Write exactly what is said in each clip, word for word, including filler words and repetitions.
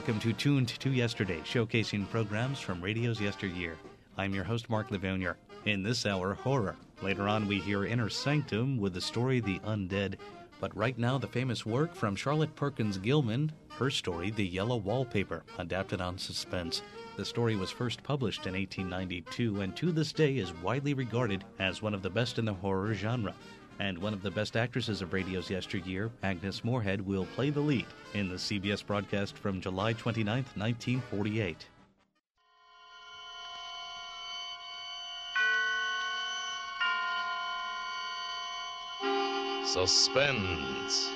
welcome to Tuned to Yesterday, showcasing programs from radio's yesteryear. I'm your host, Mark Livonier. In this hour, horror. Later on, we hear Inner Sanctum with the story The Undead. But right now, the famous work from Charlotte Perkins Gilman, her story, The Yellow Wallpaper, adapted on Suspense. The story was first published in eighteen ninety-two and to this day is widely regarded as one of the best in the horror genre. And one of the best actresses of radio's yesteryear, Agnes Moorehead, will play the lead in the C B S broadcast from July twenty-ninth, nineteen forty-eight. Suspense.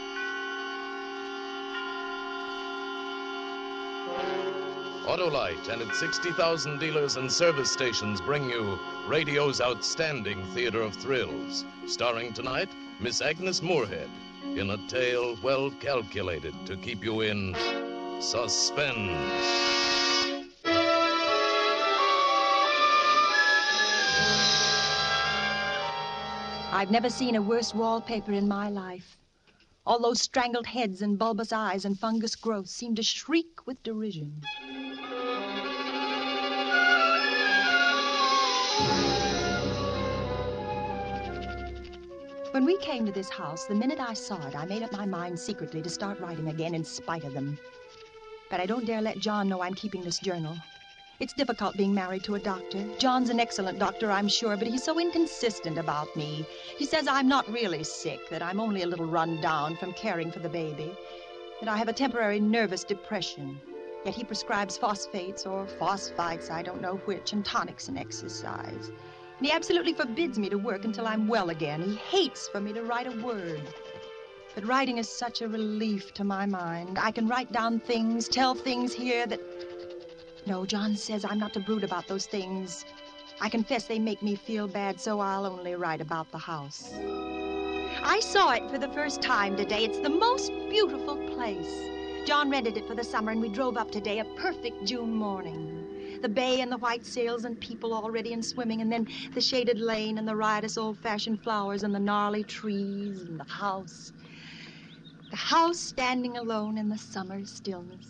Autolite and its sixty thousand dealers and service stations bring you radio's outstanding theater of thrills. Starring tonight, Miss Agnes Moorehead, in a tale well calculated to keep you in suspense. I've never seen a worse wallpaper in my life. All those strangled heads and bulbous eyes and fungus growths seem to shriek with derision. When we came to this house, the minute I saw it, I made up my mind secretly to start writing again in spite of them. But I don't dare let John know I'm keeping this journal. It's difficult being married to a doctor. John's an excellent doctor, I'm sure, but he's so inconsistent about me. He says I'm not really sick, that I'm only a little run down from caring for the baby, that I have a temporary nervous depression. Yet he prescribes phosphates or phosphites, I don't know which, and tonics and exercise. And he absolutely forbids me to work until I'm well again. He hates for me to write a word. But writing is such a relief to my mind. I can write down things, tell things here that... No, John says I'm not to brood about those things. I confess they make me feel bad, so I'll only write about the house. I saw it for the first time today. It's the most beautiful place. John rented it for the summer, and we drove up today, a perfect June morning. The bay and the white sails and people already in swimming, and then the shaded lane and the riotous old-fashioned flowers and the gnarly trees and the house. The house standing alone in the summer stillness.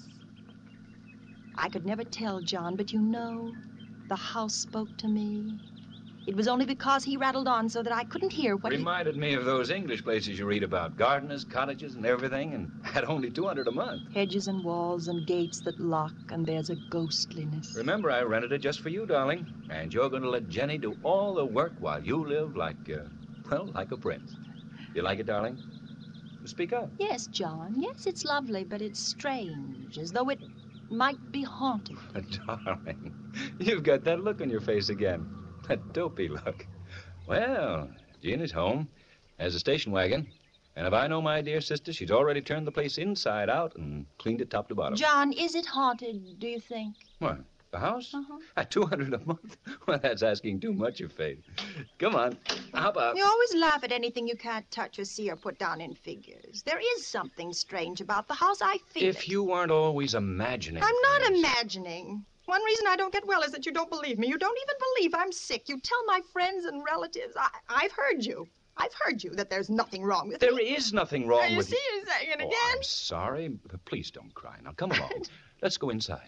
I could never tell John, but you know, the house spoke to me. It was only because he rattled on so that I couldn't hear what Reminded he... me of those English places you read about. Gardeners, cottages, and everything, and at only two hundred a month. Hedges and walls and gates that lock, and there's a ghostliness. Remember, I rented it just for you, darling. And you're going to let Jenny do all the work while you live like, uh, well, like a prince. You like it, darling? Speak up. Yes, John. Yes, it's lovely, but it's strange, as though it might be haunted. Darling, you've got that look on your face again. That dopey look. Well, Jean is home, has a station wagon, and if I know my dear sister, she's already turned the place inside out and cleaned it top to bottom. John, is it haunted, do you think? What, the house? Uh-huh. At two hundred a month? Well, that's asking too much of Faith. Come on, hop up. You always laugh at anything you can't touch or see or put down in figures. There is something strange about the house. I feel If it. you weren't always imagining I'm not things. imagining. One reason I don't get well is that you don't believe me. You don't even believe I'm sick. You tell my friends and relatives. I, I've heard you. I've heard you that there's nothing wrong with There me. is nothing wrong you with see, you're saying it Oh, again. I'm sorry. But please don't cry. Now, come along. Let's go inside.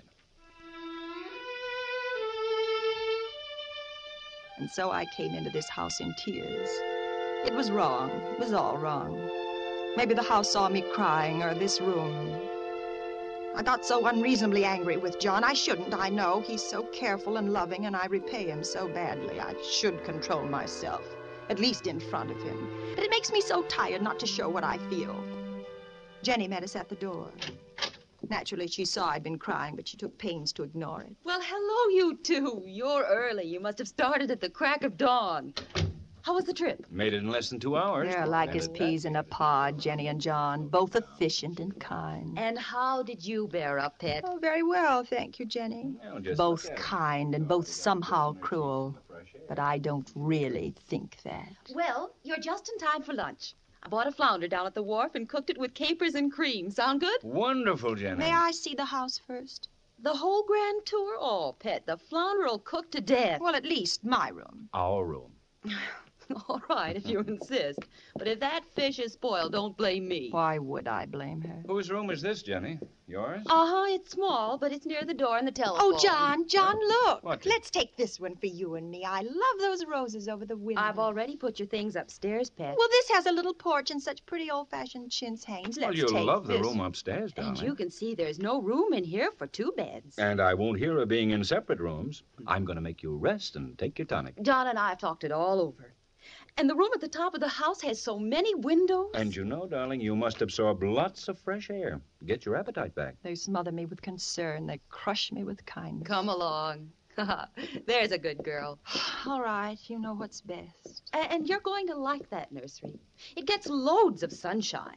And so I came into this house in tears. It was wrong. It was all wrong. Maybe the house saw me crying, or this room. I got so unreasonably angry with John. I shouldn't, I know. He's so careful and loving, and I repay him so badly. I should control myself, at least in front of him. But it makes me so tired not to show what I feel. Jenny met us at the door. Naturally, she saw I'd been crying, but she took pains to ignore it. Well, hello, you two. You're early. You must have started at the crack of dawn. How was the trip? Made it in less than two hours. They're like as peas in a pod, Jenny and John, both efficient and kind. And how did you bear up, Pet? Oh, very well, thank you, Jenny. Well, just Both look at it. kind and both somehow cruel. But I don't really think that. Well, you're just in time for lunch. I bought a flounder down at the wharf and cooked it with capers and cream. Sound good? Wonderful, Jenny. May I see the house first? The whole grand tour? Oh, Pet, the flounder will cook to death. Well, at least my room. Our room. All right, if you insist. But if that fish is spoiled, don't blame me. Why would I blame her? Whose room is this, Jenny? Yours? Uh-huh, it's small, but it's near the door and the telephone. Oh, John, John, look. What? Let's take this one for you and me. I love those roses over the window. I've already put your things upstairs, Pet. Well, this has a little porch and such pretty old-fashioned chintz hangings. Let's Well, you'll take love the this. room upstairs, darling. And you can see there's no room in here for two beds. And I won't hear of being in separate rooms. I'm going to make you rest and take your tonic. John and I have talked it all over. And the room at the top of the house has so many windows. And you know, darling, you must absorb lots of fresh air. Get your appetite back. They smother me with concern. They crush me with kindness. Come along. There's a good girl. All right, you know what's best. A- And you're going to like that nursery. It gets loads of sunshine.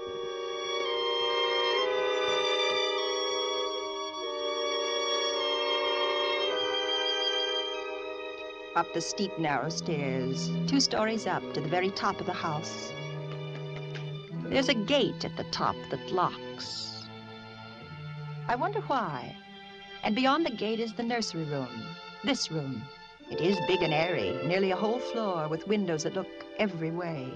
Up the steep, narrow stairs, two stories up to the very top of the house. There's a gate at the top that locks. I wonder why. And beyond the gate is the nursery room. This room. It is big and airy, nearly a whole floor with windows that look every way.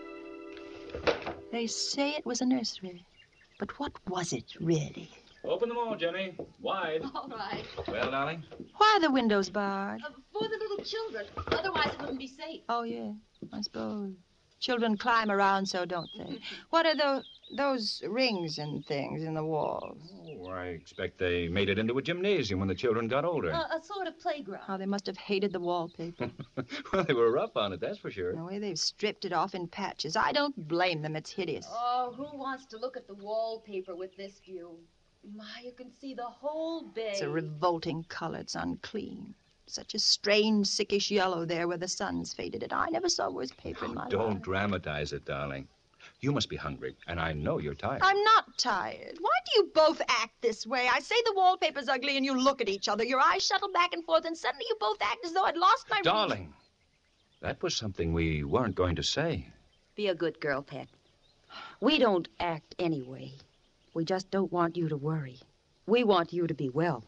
They say it was a nursery, but what was it really? Open them all, Jenny. Wide. All right. Well, darling? Why are the windows barred? Uh, for the little children. Otherwise, it wouldn't be safe. Oh, yeah, I suppose. Children climb around so, don't they? What are those, those rings and things in the walls? Oh, I expect they made it into a gymnasium when the children got older. Uh, a sort of playground. How they must have hated the wallpaper. Well, they were rough on it, that's for sure. The way they've stripped it off in patches. I don't blame them. It's hideous. Oh, who wants to look at the wallpaper with this view? My, you can see the whole bay. It's a revolting color. It's unclean. Such a strange, sickish yellow there where the sun's faded it. I never saw worse paper in my Don't life. dramatize it, darling. You must be hungry, and I know you're tired. I'm not tired. Why do you both act this way? I say the wallpaper's ugly and you look at each other. Your eyes shuttle back and forth and suddenly you both act as though I'd lost my... Darling, that was something we weren't going to say. Be a good girl, Pet. We don't act anyway. We just don't want you to worry. We want you to be well.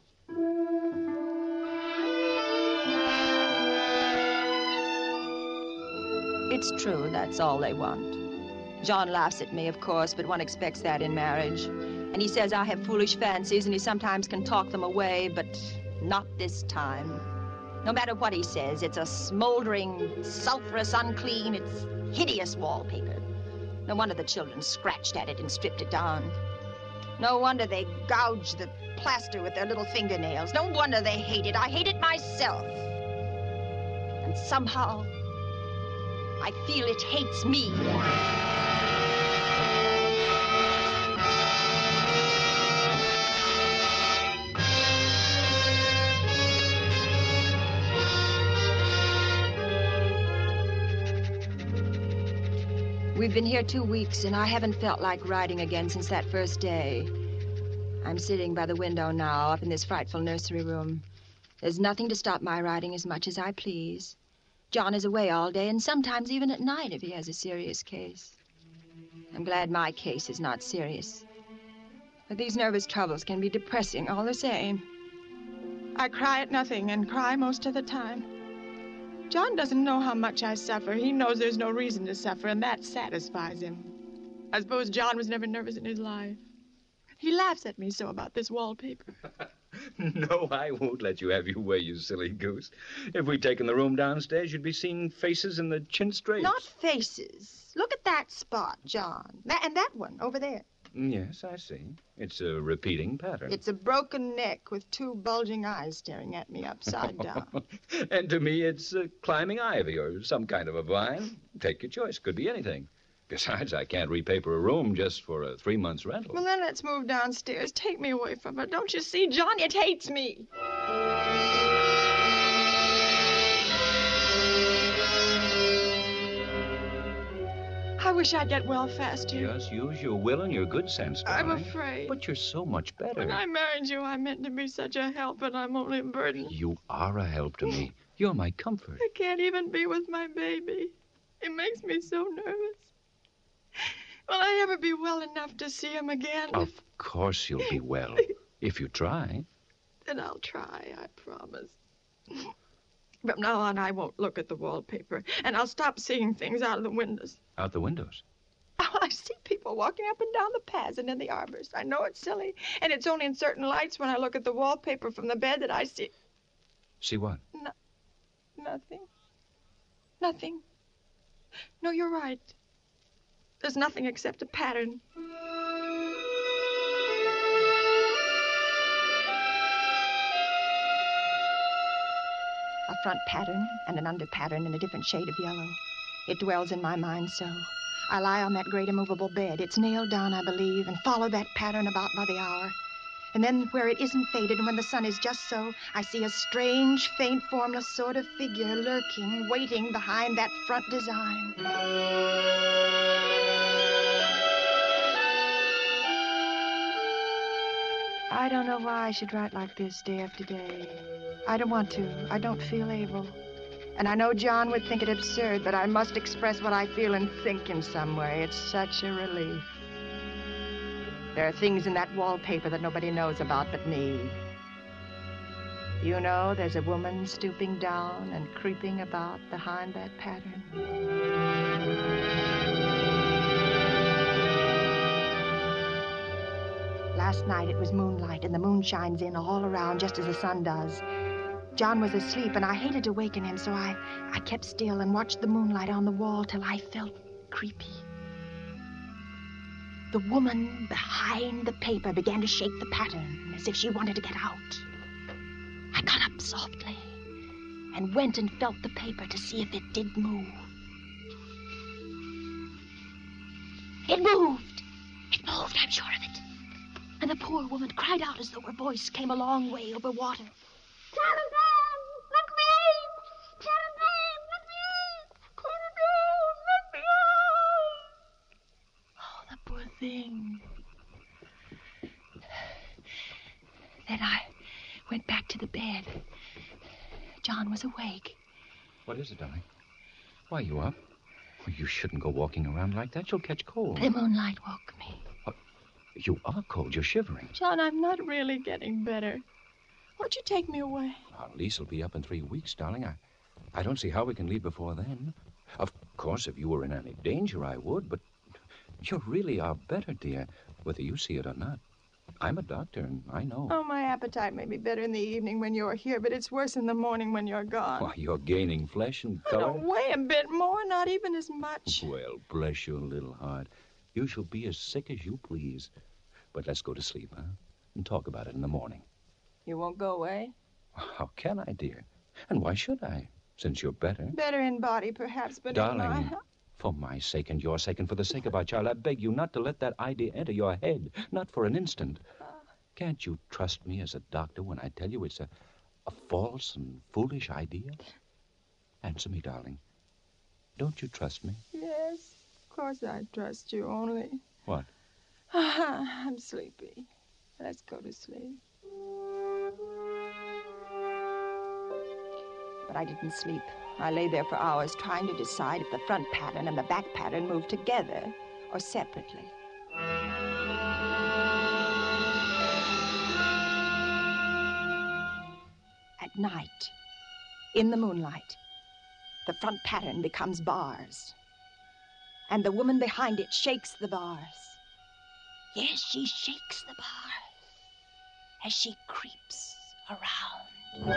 It's true, that's all they want. John laughs at me, of course, but one expects that in marriage. And he says I have foolish fancies and he sometimes can talk them away, but not this time. No matter what he says, it's a smoldering, sulphurous, unclean, it's hideous wallpaper. No wonder the children scratched at it and stripped it down. No wonder they gouged the plaster with their little fingernails. No wonder they hate it. I hate it myself. And somehow, I feel it hates me. We've been here two weeks, and I haven't felt like writing again since that first day. I'm sitting by the window now, up in this frightful nursery room. There's nothing to stop my writing as much as I please. John is away all day, and sometimes even at night if he has a serious case. I'm glad my case is not serious. But these nervous troubles can be depressing all the same. I cry at nothing and cry most of the time. John doesn't know how much I suffer. He knows there's no reason to suffer, and that satisfies him. I suppose John was never nervous in his life. He laughs at me so about this wallpaper. No, I won't let you have your way, you silly goose. If we'd taken the room downstairs, you'd be seeing faces in the chintz drapes. Not faces. Look at that spot, John. That, and that one over there. Yes, I see. It's a repeating pattern. It's a broken neck with two bulging eyes staring at me upside down. And to me, it's uh, climbing ivy or some kind of a vine. Take your choice. Could be anything. Besides, I can't repaper a room just for a three months rental. Well, then let's move downstairs. Take me away from her. Don't you see, John? It hates me. I wish I'd get well faster. Just use your will and your good sense, I'm darling. afraid. But you're so much better. When I married you, I meant to be such a help, but I'm only a burden. You are a help to me. You're my comfort. I can't even be with my baby. It makes me so nervous. Will I ever be well enough to see him again? Of course you'll be well, if you try. Then I'll try, I promise. From now on, I won't look at the wallpaper, and I'll stop seeing things out of the windows. Out the windows? Oh, I see people walking up and down the paths and in the arbors. I know it's silly, and it's only in certain lights when I look at the wallpaper from the bed that I see... See what? No, nothing. Nothing. No, you're right. There's nothing except a pattern. A front pattern and an under pattern in a different shade of yellow. It dwells in my mind so. I lie on that great immovable bed. It's nailed down, I believe, and follow that pattern about by the hour. And then where it isn't faded and when the sun is just so, I see a strange, faint, formless sort of figure lurking, waiting behind that front design. I don't know why I should write like this day after day. I don't want to. I don't feel able. And I know John would think it absurd, but I must express what I feel and think in some way. It's such a relief. There are things in that wallpaper that nobody knows about but me. You know, there's a woman stooping down and creeping about behind that pattern. Last night it was moonlight, and the moon shines in all around just as the sun does. John was asleep, and I hated to waken him, so I, I kept still and watched the moonlight on the wall till I felt creepy. The woman behind the paper began to shake the pattern as if she wanted to get out. I got up softly and went and felt the paper to see if it did move. It moved. It moved, I'm sure of it. And the poor woman cried out as though her voice came a long way over water. Telegram! Let me in! Telegram! Let me in! Telegram! Let me in! Oh, the poor thing. Then I went back to the bed. John was awake. What is it, darling? Why, you up? Well, you shouldn't go walking around like that. You'll catch cold. The moonlight woke me. What? You are cold. You're shivering. John, I'm not really getting better. Won't you take me away? Our lease will be up in three weeks, darling. I, I don't see how we can leave before then. Of course, if you were in any danger, I would, but you really are better, dear, whether you see it or not. I'm a doctor, and I know. Oh, my appetite may be better in the evening when you're here, but it's worse in the morning when you're gone. Why, you're gaining flesh and I color. don't weigh a bit more, not even as much. Well, bless your little heart. You shall be as sick as you please. But let's go to sleep, huh? And talk about it in the morning. You won't go away? How can I, dear? And why should I, since you're better? Better in body, perhaps, but Darling, in my health. For my sake and your sake and for the sake of our child, I beg you not to let that idea enter your head, not for an instant. Uh, Can't you trust me as a doctor when I tell you it's a, a false and foolish idea? Answer me, darling. Don't you trust me? Yes, of course I trust you, only... What? I'm sleepy. Let's go to sleep. But I didn't sleep. I lay there for hours trying to decide if the front pattern and the back pattern moved together or separately. At night, in the moonlight, the front pattern becomes bars. And the woman behind it shakes the bars. Yes, she shakes the bars as she creeps around.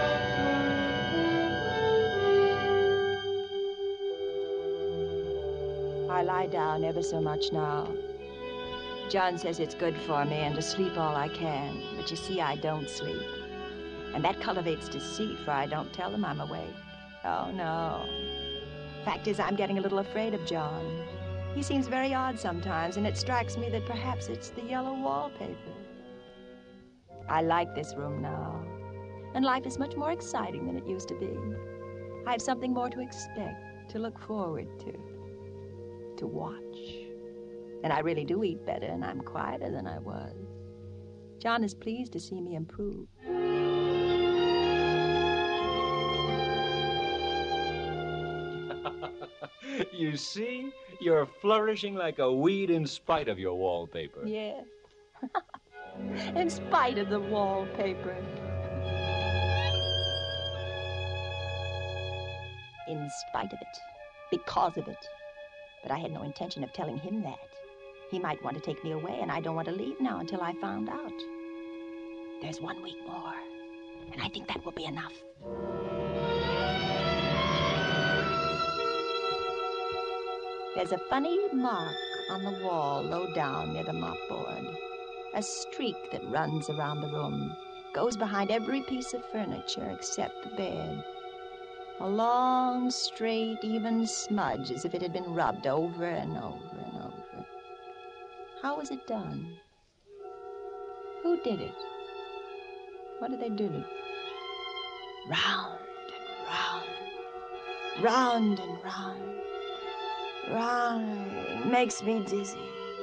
I lie down ever so much now. John says it's good for me and to sleep all I can, but you see, I don't sleep. And that cultivates deceit, for I don't tell him I'm awake. Oh, no. Fact is, I'm getting a little afraid of John. He seems very odd sometimes, and it strikes me that perhaps it's the yellow wallpaper. I like this room now, and life is much more exciting than it used to be. I have something more to expect, to look forward to, to watch. And I really do eat better, and I'm quieter than I was. John is pleased to see me improve. You see? You're flourishing like a weed in spite of your wallpaper. Yeah. In spite of the wallpaper. in spite of it, because of it. But I had no intention of telling him that. He might want to take me away, and I don't want to leave now until I found out. There's one week more, and I think that will be enough. There's a funny mark on the wall low down near the mopboard. A streak that runs around the room, goes behind every piece of furniture except the bed. A long, straight, even smudge, as if it had been rubbed over and over and over. How was it done? Who did it? What did they do? Round and round, round and round, round. It makes me dizzy.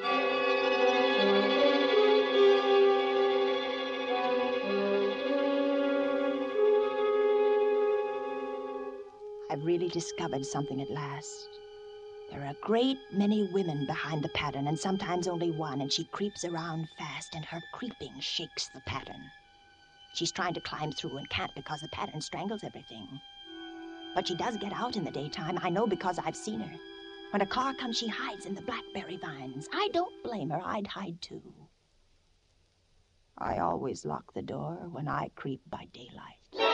I've really discovered something at last. There are a great many women behind the pattern, and sometimes only one, and she creeps around fast, and her creeping shakes the pattern. She's trying to climb through and can't because the pattern strangles everything. But she does get out in the daytime. I know because I've seen her. When a car comes, she hides in the blackberry vines. I don't blame her. I'd hide too. I always lock the door when I creep by daylight.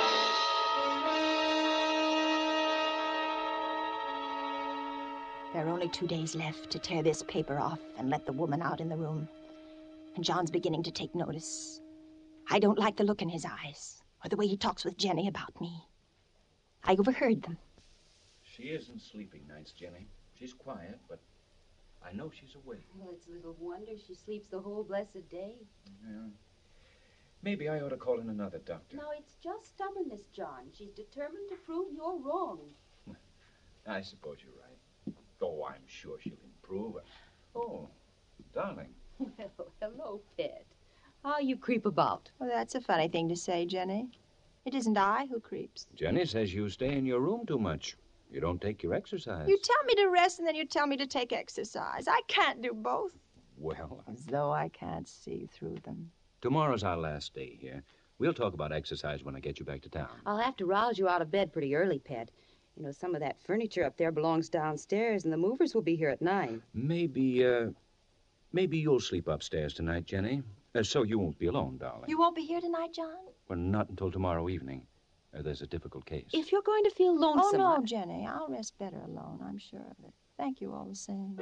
There are only two days left to tear this paper off and let the woman out in the room. And John's beginning to take notice. I don't like the look in his eyes, or the way he talks with Jenny about me. I overheard them. She isn't sleeping nights, Jenny. She's quiet, but I know she's awake. Well, it's little wonder she sleeps the whole blessed day. Yeah. Maybe I ought to call in another doctor. No, it's just stubbornness, John. She's determined to prove you're wrong. I suppose you're right. Oh, I'm sure she'll improve. Oh, darling. Well, hello, pet. How you creep about? Well, that's a funny thing to say, Jenny. It isn't I who creeps. Jenny says you stay in your room too much. You don't take your exercise. You tell me to rest, and then you tell me to take exercise. I can't do both. Well, I... As though I can't see through them. Tomorrow's our last day here. We'll talk about exercise when I get you back to town. I'll have to rouse you out of bed pretty early, pet. You know, some of that furniture up there belongs downstairs, and the movers will be here at nine. Maybe, uh, maybe you'll sleep upstairs tonight, Jenny, uh, so you won't be alone, darling. You won't be here tonight, John? Well, not until tomorrow evening. Uh, there's a difficult case. If you're going to feel lonesome... Oh, no, Jenny. I'll rest better alone. I'm sure of it. Thank you all the same.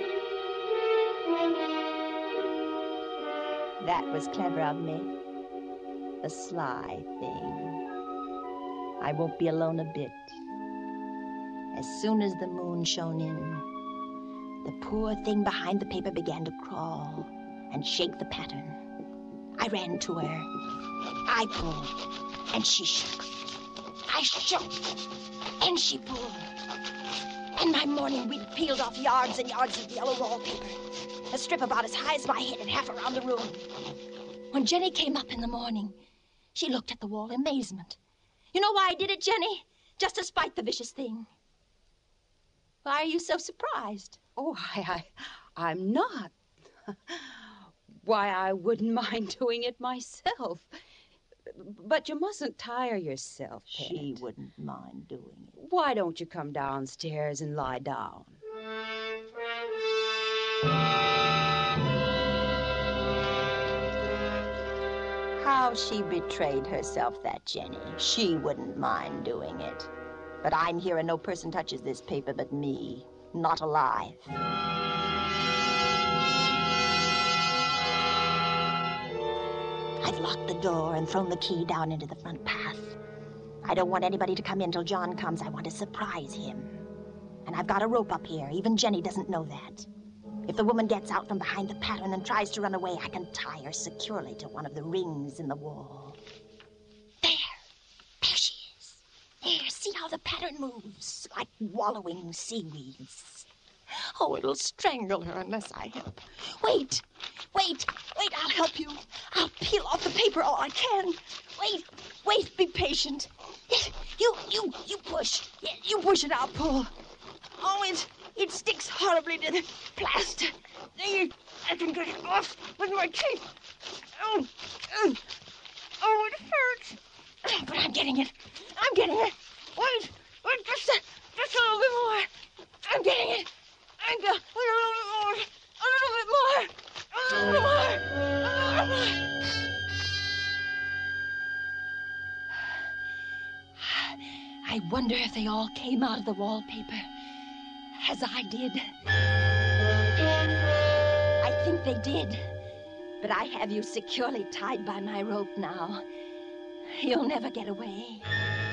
That was clever of me. The sly thing. I won't be alone a bit. As soon as the moon shone in, the poor thing behind the paper began to crawl and shake the pattern. I ran to her. I pulled, and she shook. I shook, and she pulled. And my morning wheat peeled off yards and yards of yellow wallpaper, a strip about as high as my head and half around the room. When Jenny came up in the morning, she looked at the wall in amazement. You know why I did it, Jenny? Just to spite the vicious thing. Why are you so surprised? Oh, I, I, I'm not. Why, I wouldn't mind doing it myself. But you mustn't tire yourself, Pet. She wouldn't mind doing it. Why don't you come downstairs and lie down? How she betrayed herself, that Jenny. She wouldn't mind doing it. But I'm here and no person touches this paper but me. Not alive. I've locked the door and thrown the key down into the front path. I don't want anybody to come in till John comes. I want to surprise him. And I've got a rope up here. Even Jenny doesn't know that. If the woman gets out from behind the pattern and tries to run away, I can tie her securely to one of the rings in the wall. There. There she is. There, see how the pattern moves, like wallowing seaweeds. Oh, it'll strangle her unless I help. Wait, wait, wait, I'll help you. I'll peel off the paper all I can. Wait, wait, be patient. You, you, you push. You push it, I'll pull. Oh, it, it sticks horribly to the plaster. There, I can get it off with my teeth. Oh, oh, oh, it hurts. But I'm getting it. I'm getting it. Wait, wait, just a, Just a little bit more. I'm getting it. I'm go- a little bit more. A little bit more. A little bit more. A little bit more. I wonder if they all came out of the wallpaper, as I did. I think they did, but I have you securely tied by my rope now. You'll never get away.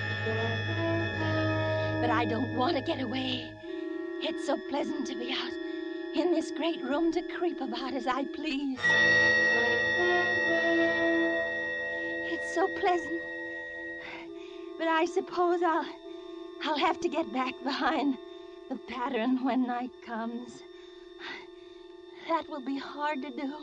But I don't want to get away. It's so pleasant to be out in this great room to creep about as I please. It's so pleasant. But I suppose I'll, I'll have to get back behind the pattern when night comes. That will be hard to do.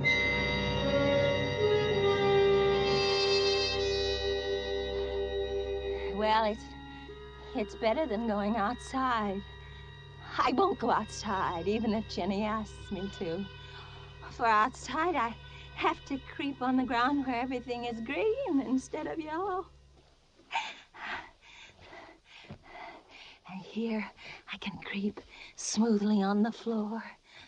Well, it's, it's better than going outside. I won't go outside, even if Jenny asks me to. For outside, I have to creep on the ground where everything is green instead of yellow. And here, I can creep smoothly on the floor.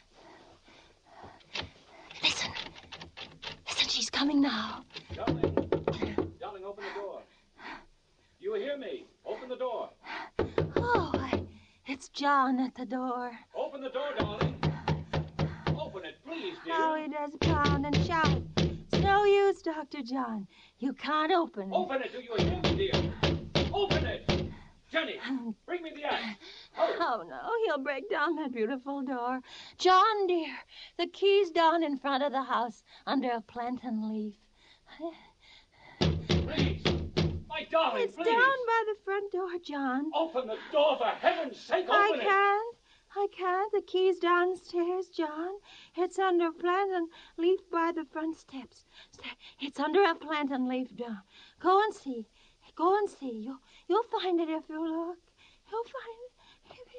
Listen. Listen, she's coming now. Darling. Darling, open the door. You hear me? Open the door. Oh, I, it's John at the door. Open the door, darling. Open it, please, dear. How he does pound and shout. It's no use, Doctor John. You can't open it. Open it, do you hear me, dear? Open it! Jenny, bring me the axe. Hurry. Oh, no, he'll break down that beautiful door. John, dear, the key's down in front of the house under a plantain leaf. Please. My darling, It's please. down by the front door, John. Open the door, for heaven's sake, I open it. can't. I can't. The key's downstairs, John. It's under a plantain leaf by the front steps. It's under a plantain leaf, John. Go and see. Go and see. You'll, you'll find it if you look. You'll find it if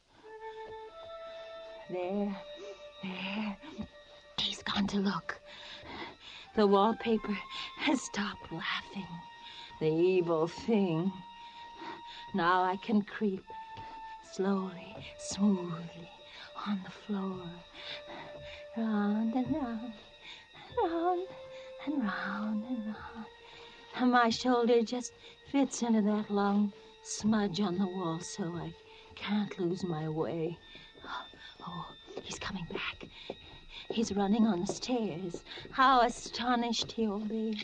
you... There. There. He's gone to look. The wallpaper has stopped laughing. The evil thing. Now I can creep slowly, smoothly on the floor. Round and round, round and round and round. And my shoulder just fits into that long smudge on the wall so I can't lose my way. Oh, he's coming back. He's running on the stairs. How astonished he'll be.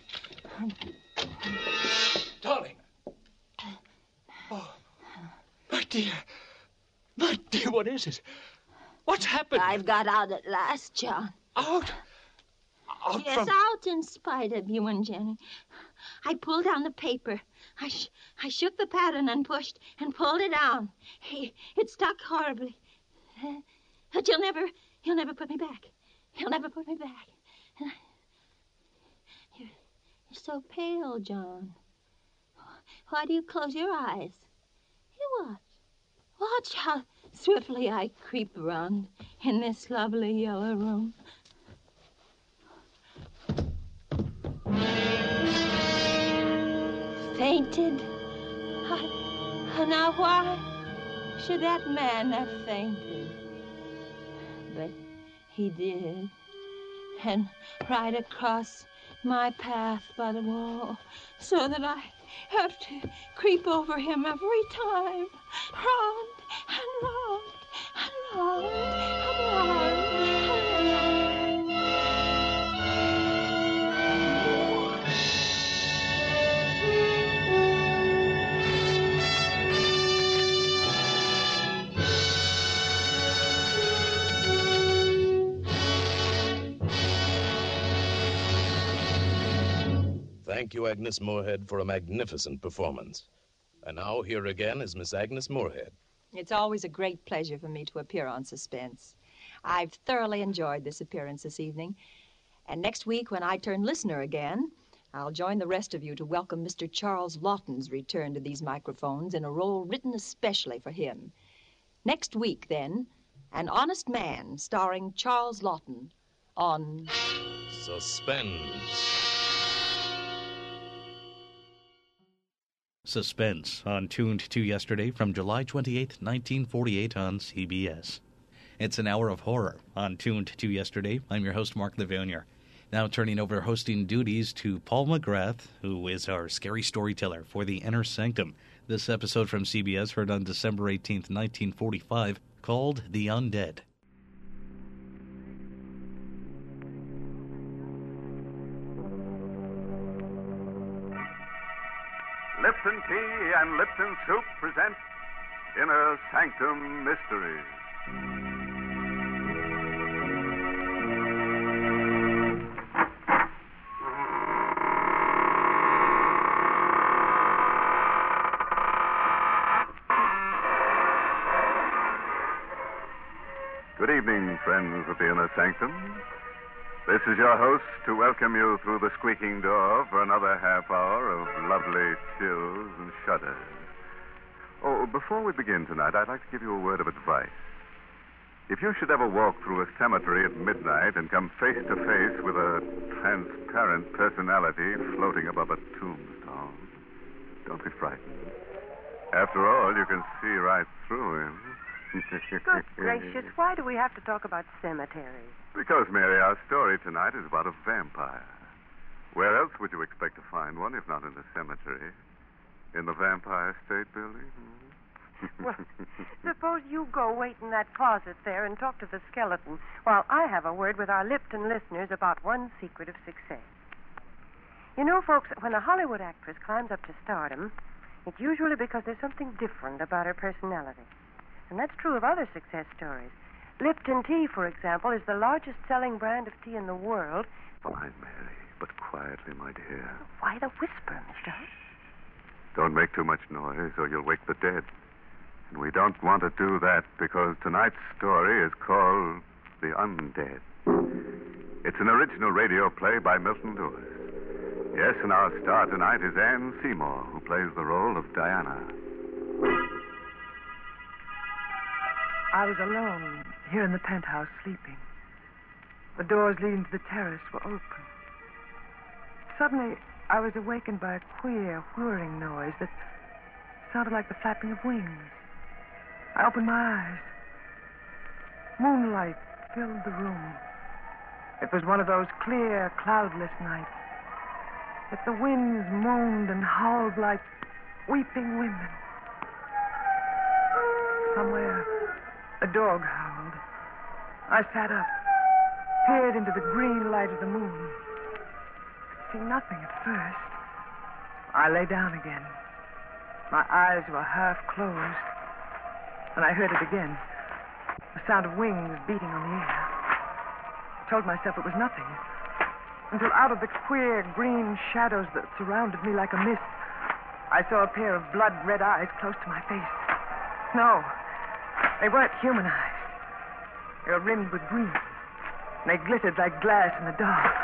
Darling. Oh, my dear. My dear, what is it? What's happened? I've got out at last, John. Out? Out Yes, from... out in spite of you and Jenny. I pulled down the paper. I, sh- I shook the pattern and pushed and pulled it down. Hey, it stuck horribly. Uh, but you'll never, you'll never put me back. You'll never put me back. And I, you're, you're so pale, John. Why do you close your eyes? You watch. Watch how swiftly I creep around in this lovely yellow room. Fainted? I, now why should that man have fainted? But he did. And right across my path by the wall, so that I have to creep over him every time. Round and round and round and round and round. Thank you, Agnes Moorehead, for a magnificent performance. And now, here again is Miss Agnes Moorehead. It's always a great pleasure for me to appear on Suspense. I've thoroughly enjoyed this appearance this evening. And next week, when I turn listener again, I'll join the rest of you to welcome Mister Charles Lawton's return to these microphones in a role written especially for him. Next week, then, An Honest Man, starring Charles Lawton, on Suspense. Suspense on Tuned to Yesterday from July twenty-eighth, nineteen forty-eight on C B S. It's an hour of horror on Tuned to Yesterday. I'm your host, Mark Livonia. Now turning over hosting duties to Paul McGrath, who is our scary storyteller for The Inner Sanctum. This episode from C B S heard on December eighteenth, nineteen forty-five, called The Undead. Lipton Tea and Lipton Soup present Inner Sanctum Mysteries. Good evening, friends of the Inner Sanctum. This is your host to welcome you through the squeaking door for another half hour of lovely chills and shudders. Oh, before we begin tonight, I'd like to give you a word of advice. If you should ever walk through a cemetery at midnight and come face to face with a transparent personality floating above a tombstone, don't be frightened. After all, you can see right through him. Good gracious, why do we have to talk about cemeteries? Because, Mary, our story tonight is about a vampire. Where else would you expect to find one if not in a cemetery? In the Vampire State Building? Well, suppose you go wait in that closet there and talk to the skeleton while I have a word with our Lipton listeners about one secret of success. You know, folks, when a Hollywood actress climbs up to stardom, it's usually because there's something different about her personality. And that's true of other success stories. Lipton Tea, for example, is the largest selling brand of tea in the world. Fine, Mary, but quietly, my dear. Why the whisper, Mister Hunt? Don't make too much noise or you'll wake the dead. And we don't want to do that because tonight's story is called The Undead. It's an original radio play by Milton Lewis. Yes, and our star tonight is Anne Seymour, who plays the role of Diana. I was alone here in the penthouse sleeping. The doors leading to the terrace were open. Suddenly, I was awakened by a queer, whirring noise that sounded like the flapping of wings. I opened my eyes. Moonlight filled the room. It was one of those clear, cloudless nights. Yet the winds moaned and howled like weeping women. Somewhere, a dog howled. I sat up, peered into the green light of the moon. Could see nothing at first. I lay down again. My eyes were half closed. And I heard it again. The sound of wings beating on the air. I told myself it was nothing. Until out of the queer green shadows that surrounded me like a mist, I saw a pair of blood-red eyes close to my face. No. They weren't human eyes. They were rimmed with green. And they glittered like glass in the dark.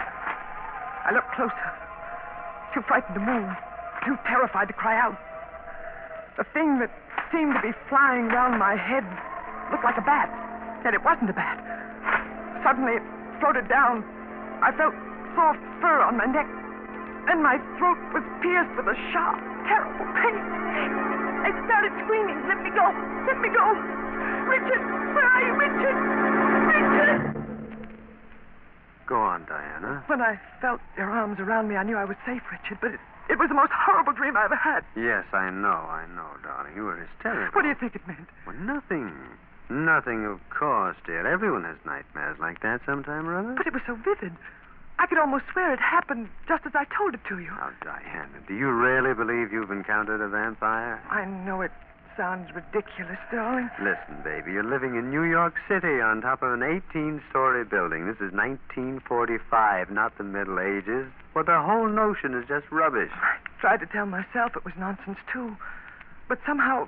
I looked closer. Too frightened to move. Too terrified to cry out. The thing that seemed to be flying round my head looked like a bat. Yet it wasn't a bat. Suddenly it floated down. I felt soft fur on my neck. And my throat was pierced with a sharp, terrible pain. I started screaming, "Let me go! Let me go! Richard! Where are you, Richard? Richard!" Go on, Diana. When I felt your arms around me, I knew I was safe, Richard, but it, it was the most horrible dream I ever had. Yes, I know, I know, darling. You were hysterical. What do you think it meant? Well, nothing. Nothing, of course, dear. Everyone has nightmares like that sometime or other. But it was so vivid. I could almost swear it happened just as I told it to you. Now, Diana, do you really believe you've encountered a vampire? I know it sounds ridiculous, darling. Listen, baby, you're living in New York City on top of an eighteen-story building. This is nineteen forty-five, not the Middle Ages. Well, the whole notion is just rubbish. I tried to tell myself it was nonsense, too. But somehow...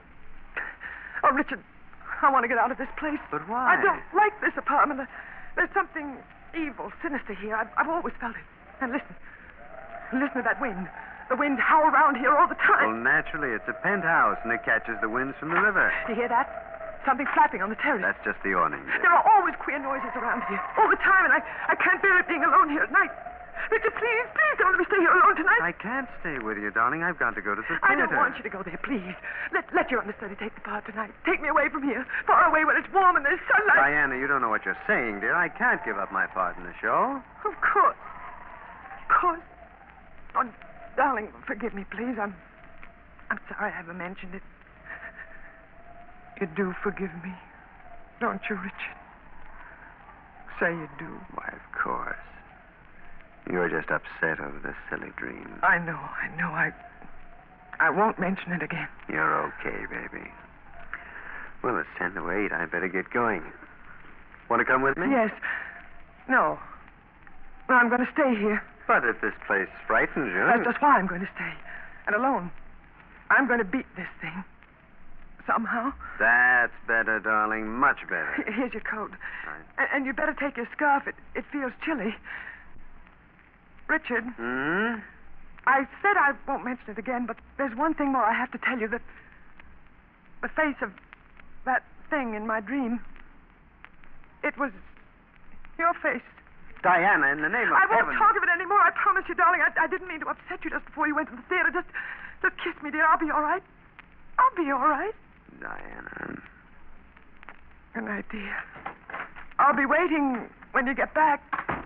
Oh, Richard, I want to get out of this place. But why? I don't like this apartment. There's something evil, sinister here. I've, I've always felt it. And listen. Listen to that wind. The wind howls around here all the time. Well, naturally, it's a penthouse, and it catches the winds from the river. Do you hear that? Something flapping on the terrace. That's just the awning. There are always queer noises around here. All the time, and I, I can't bear it being alone here at night. Richard, please, please don't let me stay here alone tonight. I can't stay with you, darling. I've got to go to the theater. I don't want you to go there, please. Let let your understudy take the part tonight. Take me away from here, far away where it's warm and there's sunlight. Diana, you don't know what you're saying, dear. I can't give up my part in the show. Of course. Of course. Oh, darling, forgive me, please. I'm I'm sorry I ever mentioned it. You do forgive me, don't you, Richard? Say you do. Why, of course. You're just upset over this silly dream. I know, I know. I I won't mention it again. You're okay, baby. Well, it's ten to eight. I better get going. Want to come with me? Yes. No. No, I'm going to stay here. But if this place frightens you... That's just why I'm going to stay. And alone. I'm going to beat this thing. Somehow. That's better, darling. Much better. Here's your coat. Right. And, and you'd better take your scarf. It, it feels chilly. Richard. Hmm? I said I won't mention it again, but there's one thing more I have to tell you. That the face of that thing in my dream, it was your face. Diana, in the name of I won't heaven... talk of it anymore. I promise you, darling. I, I didn't mean to upset you just before you went to the theater. Just, just kiss me, dear. I'll be all right. I'll be all right. Diana. Good night, dear. I'll be waiting when you get back.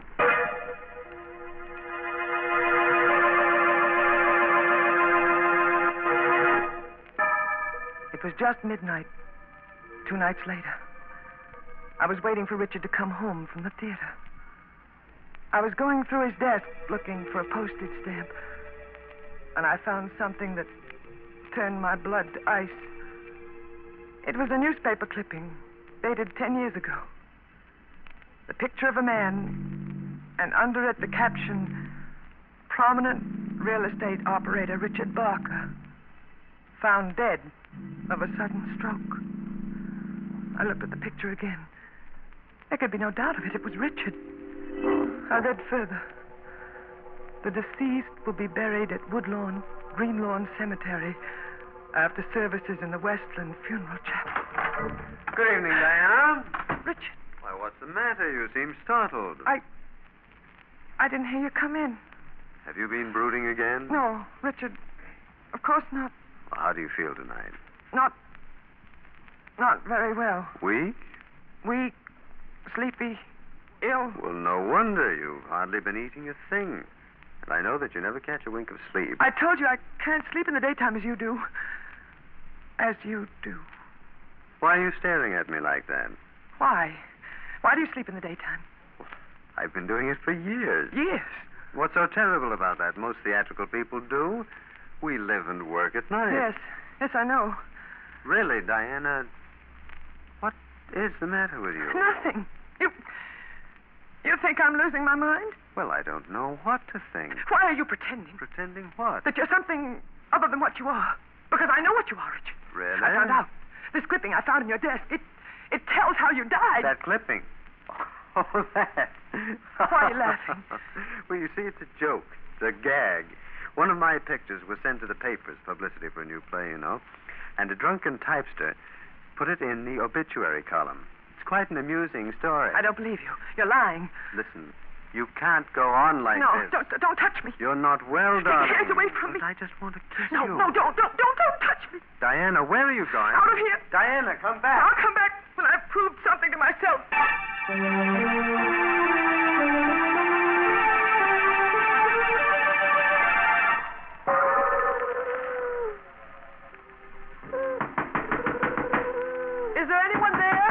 It was just midnight, two nights later. I was waiting for Richard to come home from the theater. I was going through his desk looking for a postage stamp, and I found something that turned my blood to ice. It was a newspaper clipping dated ten years ago. The picture of a man, and under it the caption, "Prominent real estate operator Richard Barker, found dead of a sudden stroke." I looked at the picture again. There could be no doubt of it. It was Richard. I read further. The deceased will be buried at Woodlawn, Greenlawn Cemetery after services in the Westland Funeral Chapel. Good evening, Diana. Richard. Why, what's the matter? You seem startled. I... I didn't hear you come in. Have you been brooding again? No, Richard. Of course not. Well, how do you feel tonight? Not... Not very well. Weak? Weak, sleepy, ill. Well, no wonder. You've hardly been eating a thing. And I know that you never catch a wink of sleep. I told you I can't sleep in the daytime as you do. As you do. Why are you staring at me like that? Why? Why do you sleep in the daytime? I've been doing it for years. Years? What's so terrible about that? Most theatrical people do. We live and work at night. Yes. Yes, I know. Really, Diana, what is the matter with you? Nothing. You... You think I'm losing my mind? Well, I don't know what to think. Why are you pretending? Pretending what? That you're something other than what you are. Because I know what you are, Richard. Really? I found out. This clipping I found in your desk, it it tells how you died. That clipping? Oh, that. Why are you laughing? Well, you see, it's a joke. It's a gag. One of my pictures was sent to the papers, publicity for a new play, you know, and a drunken typester put it in the obituary column. It's quite an amusing story. I don't believe you. You're lying. Listen, you can't go on like no, this. No, don't, don't touch me. You're not well, Take your darling. hands away from But me. I just want to kiss no, you. No, no, don't, don't, don't, don't touch me. Diana, where are you going? Out of here. Diana, come back. I'll come back when I've proved something to myself. Is there anyone there?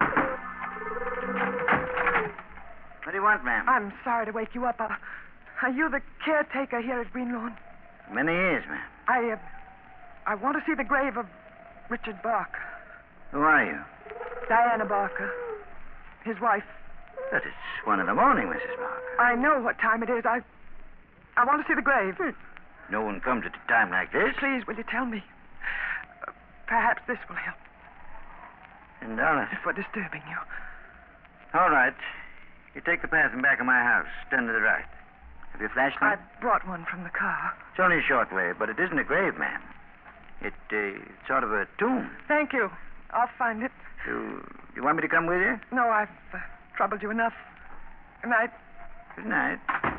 What do you want, ma'am? I'm sorry to wake you up. Uh, are you the caretaker here at Greenlawn? Many years, ma'am. I, uh, I want to see the grave of Richard Barker. Who are you? Diana Barker. His wife. But it's one in the morning, Missus Barker. I know what time it is. I, I want to see the grave. Hmm. No one comes at a time like this. Please, will you tell me? Uh, perhaps this will help. Ten dollars. For disturbing you. All right. You take the path in back of my house. Turn to the right. Have you a flashlight? I brought one from the car. It's only a short way, but it isn't a grave, ma'am. It, uh, it's sort of a tomb. Thank you. I'll find it. You, you want me to come with you? No, I've uh, troubled you enough. Good night. Good night.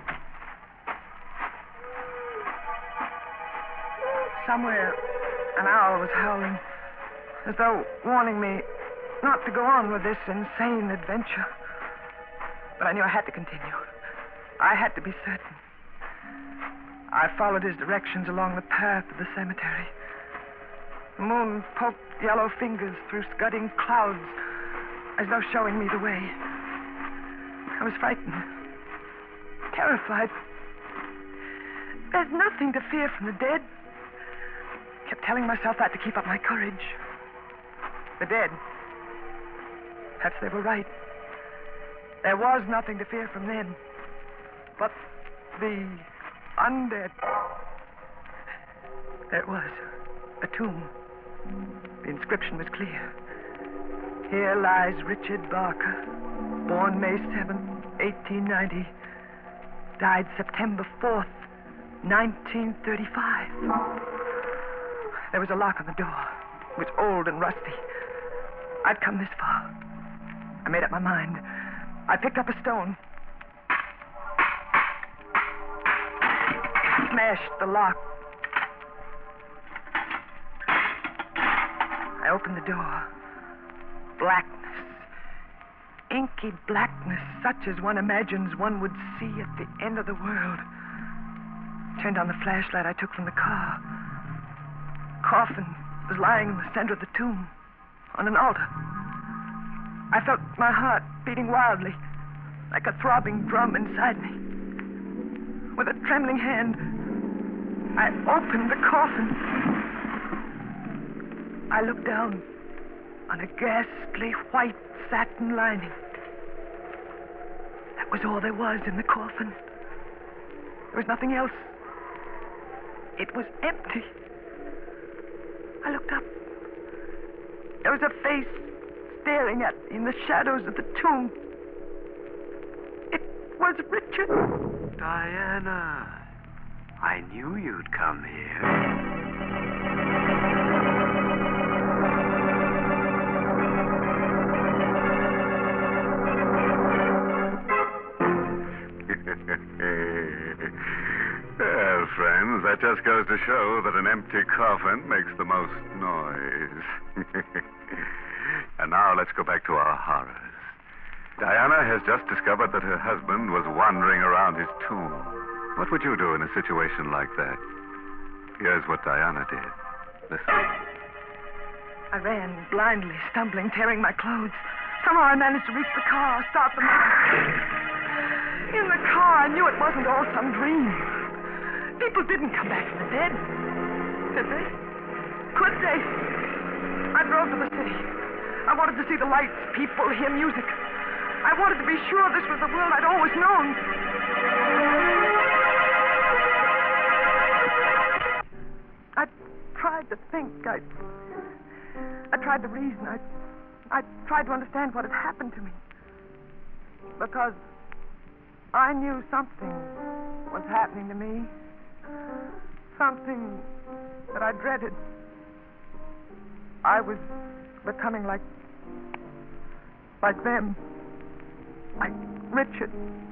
Somewhere, an owl was howling, as though warning me not to go on with this insane adventure. But I knew I had to continue. I had to be certain. I followed his directions along the path of the cemetery. The moon poked yellow fingers through scudding clouds, as though showing me the way. I was frightened, terrified. There's nothing to fear from the dead. Kept telling myself that to keep up my courage. The dead. Perhaps they were right. There was nothing to fear from them. But the undead. There it was. A tomb. The inscription was clear. Here lies Richard Barker, born May seventh, eighteen ninety, died September fourth, nineteen thirty-five. There was a lock on the door. It was old and rusty. I'd come this far. I made up my mind. I picked up a stone. Smashed the lock. I opened the door. Blackness. Inky blackness, such as one imagines one would see at the end of the world. Turned on the flashlight I took from the car. Coffin was lying in the center of the tomb, on an altar. I felt my heart beating wildly, like a throbbing drum inside me. With a trembling hand, I opened the coffin. I looked down on a ghastly white satin lining. That was all there was in the coffin. There was nothing else. It was empty. I looked up. There was a face staring at me in the shadows of the tomb. It was Richard. Diana, I knew you'd come here. Well, friends, that just goes to show that an empty coffin makes the most noise. And now let's go back to our horrors. Diana has just discovered that her husband was wandering around his tomb. What would you do in a situation like that? Here's what Diana did. Listen. I ran blindly, stumbling, tearing my clothes. Somehow I managed to reach the car, start the motor. In the car, I knew it wasn't all some dream. People didn't come back from the dead. Did they? Could they? I drove to the city. I wanted to see the lights, people, hear music. I wanted to be sure this was the world I'd always known. I tried to think. I, I tried to reason. I, I tried to understand what had happened to me. Because I knew something was happening to me. Something that I dreaded. I was becoming like... like them. Like Richard.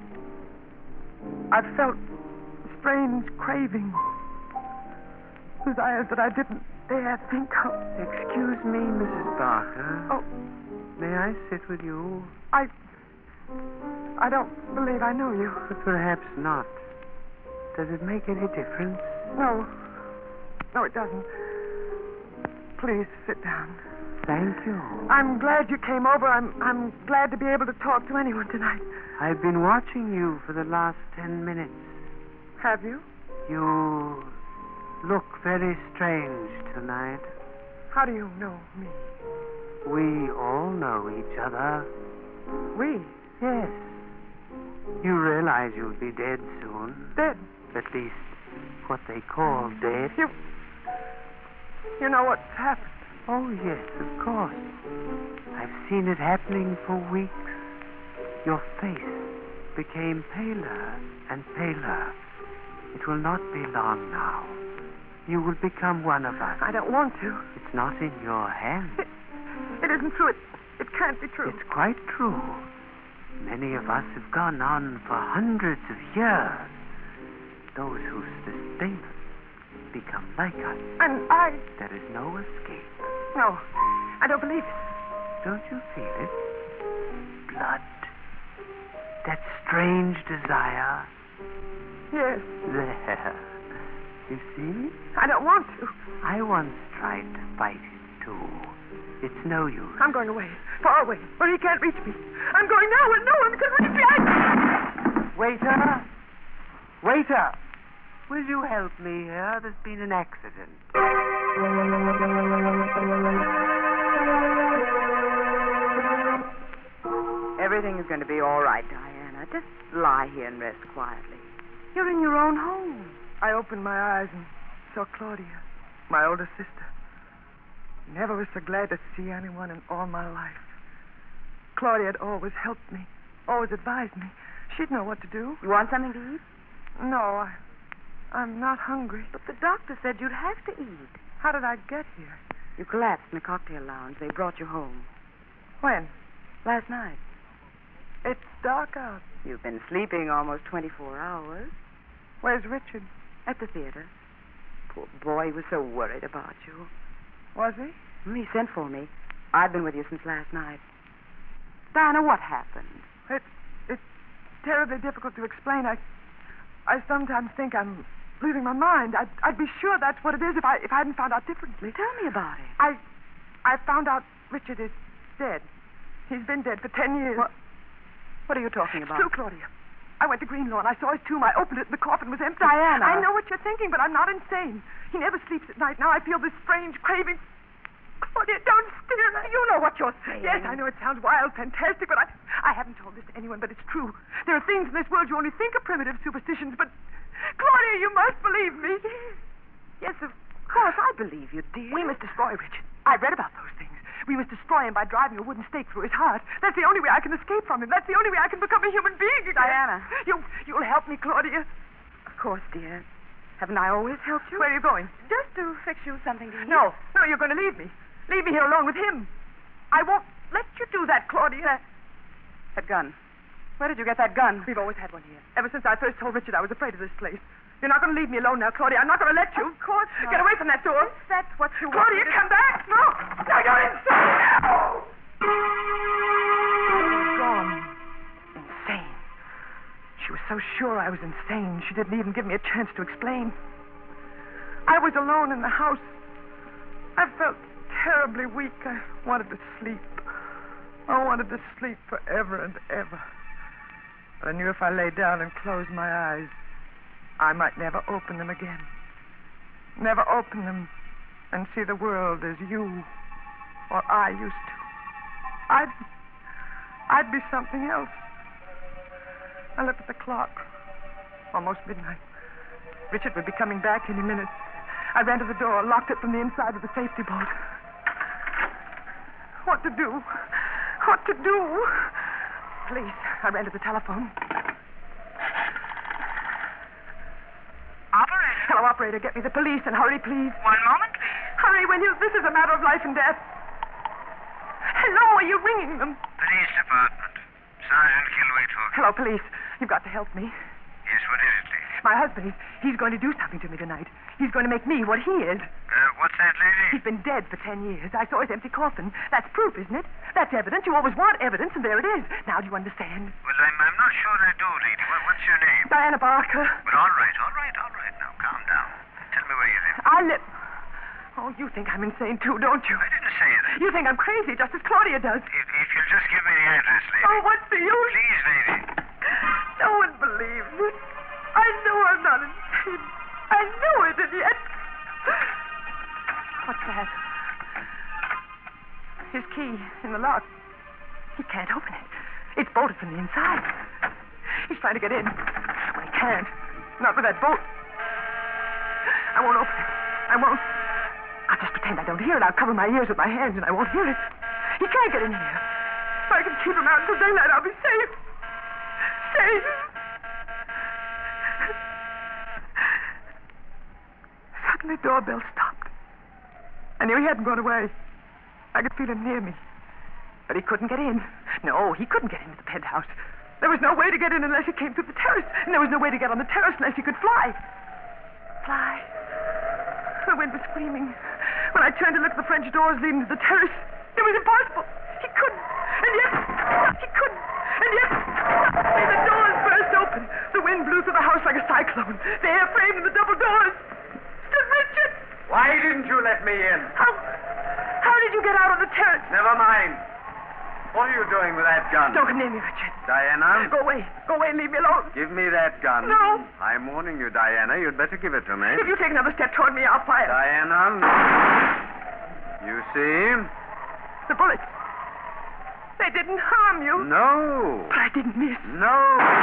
I felt strange cravings. Desires that I didn't dare think of. Excuse me, Missus Barker. Oh. May I sit with you? I... I don't believe I know you. But perhaps not. Does it make any difference? No. No, it doesn't. Please sit down. Thank you. I'm glad you came over. I'm I'm glad to be able to talk to anyone tonight. I've been watching you for the last ten minutes. Have you? You look very strange tonight. How do you know me? We all know each other. We? Yes. You realize you'll be dead soon. Dead? At least what they call dead. You... You know what's happened? Oh, yes, of course. I've seen it happening for weeks. Your face became paler and paler. It will not be long now. You will become one of us. I don't want to. It's not in your hands. It, it isn't true. It, it can't be true. It's quite true. Many of us have gone on for hundreds of years. Those who sustain us become like us. And I... There is no escape. No, I don't believe it. Don't you feel it? Blood. That strange desire. Yes. There. You see? I don't want to. I once tried to fight it, too. It's no use. I'm going away. Far away, where he can't reach me. I'm going now where no one can reach me. I... Waiter! Waiter! Will you help me here? There's been an accident. Everything is going to be all right, Diana. Just lie here and rest quietly. You're in your own home. I opened my eyes and saw Claudia, my older sister. Never was so glad to see anyone in all my life. Claudia had always helped me, always advised me. She'd know what to do. You want something to eat? No, I, I'm not hungry. But the doctor said you'd have to eat. How did I get here? You collapsed in the cocktail lounge. They brought you home. When? Last night. It's dark out. You've been sleeping almost twenty-four hours. Where's Richard? At the theater. Poor boy, he was so worried about you. Was he? He sent for me. I've been with you since last night. Diana, what happened? It's, it's terribly difficult to explain. I, I sometimes think I'm losing my mind. I'd, I'd be sure that's what it is if I, if I hadn't found out differently. Tell me about it. I, I found out Richard is dead. He's been dead for ten years. What, what are you talking It's about? true, Claudia. I went to Greenlawn. I saw his tomb. I opened it, and the coffin was empty. Diana. I know what you're thinking, but I'm not insane. He never sleeps at night. Now I feel this strange craving. Claudia, don't stare. You know what you're saying. Yes, I know it sounds wild, fantastic, but I, I haven't told this to anyone, but it's true. There are things in this world you only think are primitive superstitions, but Claudia, you must believe me. Yes, of course, I believe you, dear. We must destroy Richard. I've read about those things. We must destroy him by driving a wooden stake through his heart. That's the only way I can escape from him. That's the only way I can become a human being again. Diana. You, you'll help me, Claudia. Of course, dear. Haven't I always helped you? Where are you going? Just to fix you something to eat. No, no, you're going to leave me. Leave me here alone with him. I won't let you do that, Claudia. That, that gun. Where did you get that gun? We've always had one here. Ever since I first told Richard I was afraid of this place. You're not going to leave me alone now, Claudia. I'm not going to let you. Of course not. Get away from that door. Is that what you want? Claudia, come back. No. Now you're insane. No. She's gone. Insane. She was so sure I was insane, she didn't even give me a chance to explain. I was alone in the house. I felt terribly weak. I wanted to sleep. I wanted to sleep forever and ever. But I knew if I lay down and closed my eyes, I might never open them again. Never open them and see the world as you or I used to. I'd, I'd be something else. I looked at the clock. Almost midnight. Richard would be coming back any minute. I ran to the door, locked it from the inside with a safety bolt. What to do? What to do? Police. I ran to the telephone. Operator? Hello, operator. Get me the police and hurry, please. One moment, please. Hurry, will you? This is a matter of life and death. Hello, are you ringing them? Police department. Sergeant Kilwaithhook. Hello, police. You've got to help me. Yes, what is it, please? My husband, he's, he's going to do something to me tonight. He's going to make me what he is. Uh, what's that, lady? He's been dead for ten years. I saw his empty coffin. That's proof, isn't it? That's evidence. You always want evidence, and there it is. Now, do you understand? Well, I'm, I'm not sure I do, lady. What, what's your name? Diana Barker. Well, all right, all right, all right. Now, calm down. Tell me where you live. I live... Oh, you think I'm insane, too, don't you? I didn't say that. You think I'm crazy, just as Claudia does. If, if you'll just give me the address, lady. Oh, what's the use? Please, lady. No one believes it. I know I'm not insane. I know it, and yet... What's that? His key in the lock. He can't open it. It's bolted from the inside. He's trying to get in. Well, he can't. Not with that bolt. I won't open it. I won't. I'll just pretend I don't hear it. I'll cover my ears with my hands, and I won't hear it. He can't get in here. If I can keep him out until daylight, I'll be safe. Safe. Suddenly, doorbell stopped. I knew he hadn't gone away. I could feel him near me, But he couldn't get in. No, he couldn't get into the penthouse. There was no way to get in unless he came through the terrace. And there was no way to get on the terrace unless he could fly. Fly. The wind was screaming. When I turned to look at the French doors leading to the terrace, it was impossible. He couldn't. And yet, he couldn't. And yet, suddenly the doors burst open. The wind blew through the house like a cyclone. The air framed in the double doors. Stood Richard. Why didn't you let me in? How, how did you get out on the terrace? Never mind. What are you doing with that gun? Don't come near me, Richard. Diana? Go away. Go away and leave me alone. Give me that gun. No. I'm warning you, Diana. You'd better give it to me. If you take another step toward me, I'll fire. Diana. You see? The bullets. They didn't harm you. No. But I didn't miss. No.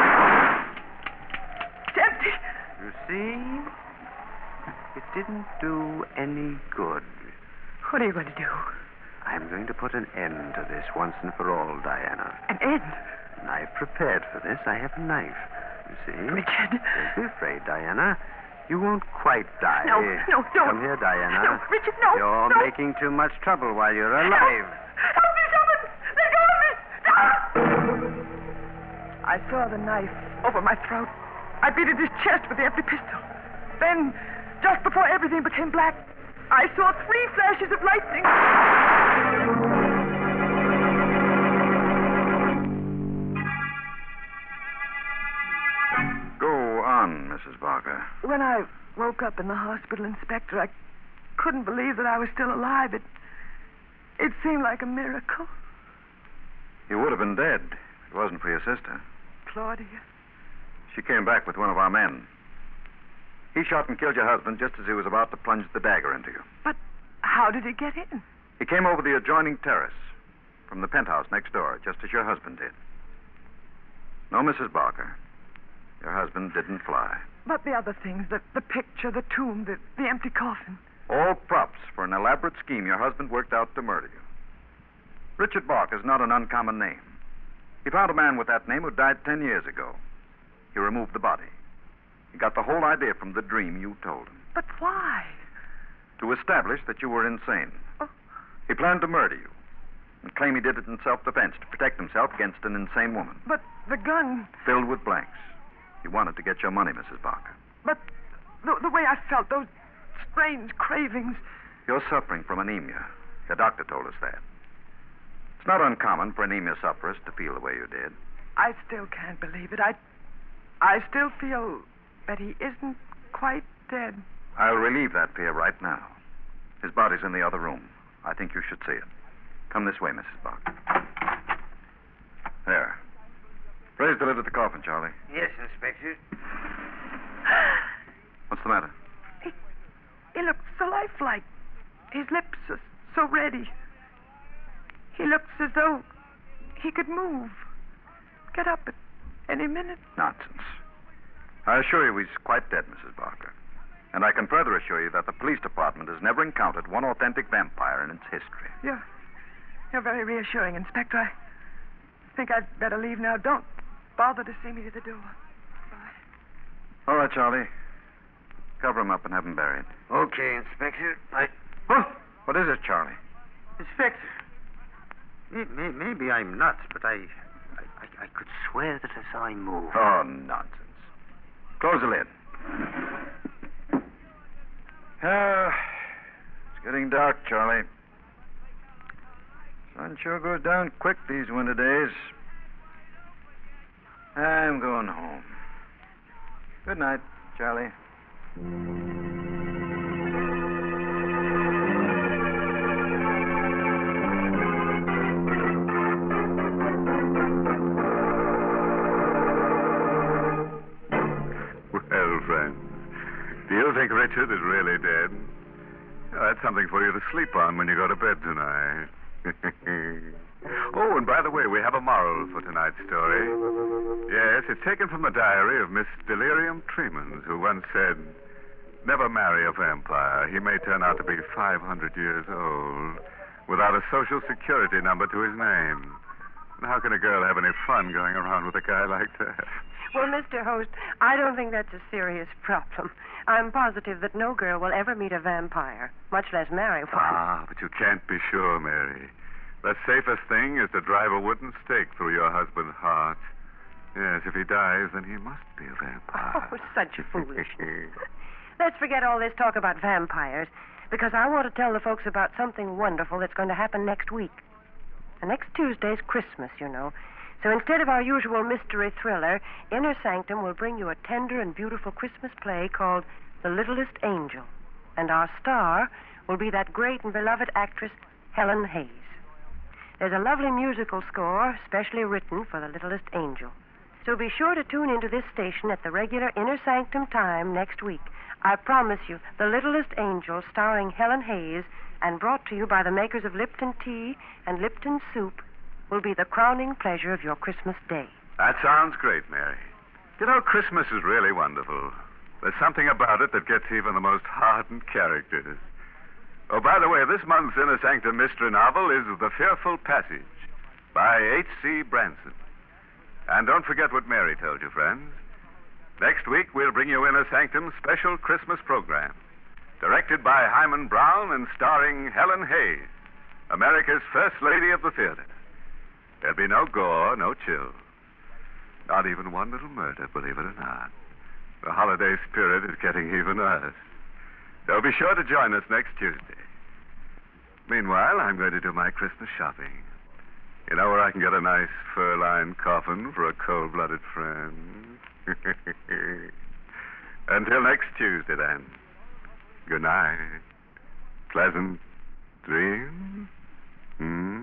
It's empty. You see? It didn't do any good. What are you going to do? I'm going to put an end to this once and for all, Diana. An end? And I've prepared for this. I have a knife. You see? Richard. Don't be afraid, Diana. You won't quite die. No, no, don't. Come here, Diana. No, Richard, no. You're no. making too much trouble while you're alive. Help me, someone! Let go of me! Ah! I saw the knife over my throat. I beat at his chest with the empty pistol. Then, just before everything became black, I saw three flashes of lightning. Go on, Missus Barker. When I woke up in the hospital, Inspector, I couldn't believe that I was still alive. It, it seemed like a miracle. You would have been dead if it wasn't for your sister. Claudia. She came back with one of our men. He shot and killed your husband just as he was about to plunge the dagger into you. But how did he get in? He came over the adjoining terrace from the penthouse next door, just as your husband did. No, Missus Barker. Your husband didn't fly. But the other things, the, the picture, the tomb, the, the empty coffin. All props for an elaborate scheme your husband worked out to murder you. Richard Barker is not an uncommon name. He found a man with that name who died ten years ago. He removed the body. He got the whole idea from the dream you told him. But why? To establish that you were insane. Oh. He planned to murder you and claim he did it in self-defense to protect himself against an insane woman. But the gun... Filled with blanks. He wanted to get your money, Missus Barker. But the, the way I felt, those strange cravings... You're suffering from anemia. Your doctor told us that. It's not uncommon for anemia sufferers to feel the way you did. I still can't believe it. I, I still feel that he isn't quite dead. I'll relieve that fear right now. His body's in the other room. I think you should see it. Come this way, Missus Barker. There. Raise the lid of the coffin, Charlie. Yes, Inspector. What's the matter? He, he looks so lifelike. His lips are so ready. He looks as though he could move. Get up at any minute. Nonsense. I assure you he's quite dead, Missus Barker. And I can further assure you that the police department has never encountered one authentic vampire in its history. You're, you're very reassuring, Inspector. I think I'd better leave now. Don't bother to see me to the door. Bye. All right, Charlie. Cover him up and have him buried. Okay, Inspector. I... Oh, what is it, Charlie? Inspector, may, may, maybe I'm nuts, but I, I, I could swear that I saw him move. Oh, nonsense. Close the lid. Ah, it's getting dark, Charlie. Sun sure goes down quick these winter days. I'm going home. Good night, Charlie. Well, friends, do you think Richard is really dead? Oh, that's something for you to sleep on when you go to bed tonight. Oh, and by the way, we have a moral for tonight's story. Yes, it's taken from the diary of Miss Delirium Tremens, who once said, "Never marry a vampire. He may turn out to be five hundred years old without a social security number to his name. And how can a girl have any fun going around with a guy like that?" Well, Mister Host, I don't think that's a serious problem. I'm positive that no girl will ever meet a vampire, much less marry one. Ah, but you can't be sure, Mary. The safest thing is to drive a wooden stake through your husband's heart. Yes, if he dies, then he must be a vampire. Oh, such foolishness. Let's forget all this talk about vampires, because I want to tell the folks about something wonderful that's going to happen next week. And next Tuesday's Christmas, you know. So instead of our usual mystery thriller, Inner Sanctum will bring you a tender and beautiful Christmas play called The Littlest Angel. And our star will be that great and beloved actress, Helen Hayes. There's a lovely musical score specially written for The Littlest Angel. So be sure to tune into this station at the regular Inner Sanctum time next week. I promise you, The Littlest Angel, starring Helen Hayes, and brought to you by the makers of Lipton Tea and Lipton Soup, will be the crowning pleasure of your Christmas day. That sounds great, Mary. You know, Christmas is really wonderful. There's something about it that gets even the most hardened characters. Oh, by the way, this month's Inner Sanctum mystery novel is The Fearful Passage by H C Branson. And don't forget what Mary told you, friends. Next week, we'll bring you Inner Sanctum's special Christmas program, directed by Hyman Brown and starring Helen Hayes, America's First Lady of the Theater. There'll be no gore, no chill. Not even one little murder, believe it or not. The holiday spirit is getting even worse. So be sure to join us next Tuesday. Meanwhile, I'm going to do my Christmas shopping. You know where I can get a nice fur-lined coffin for a cold-blooded friend? Until next Tuesday, then. Good night. Pleasant dreams. Hmm?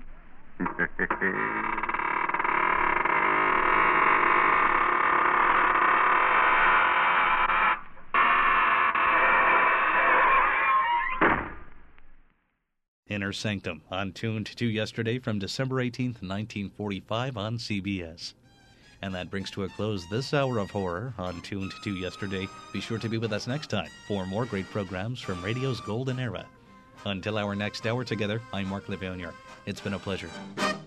Inner Sanctum, on Tuned to yesterday from December eighteenth, nineteen forty-five on C B S. And that brings to a close this hour of horror on Tuned to yesterday. Be sure to be with us next time for more great programs from radio's golden era. Until our next hour together, I'm Mark Livonia. It's been a pleasure.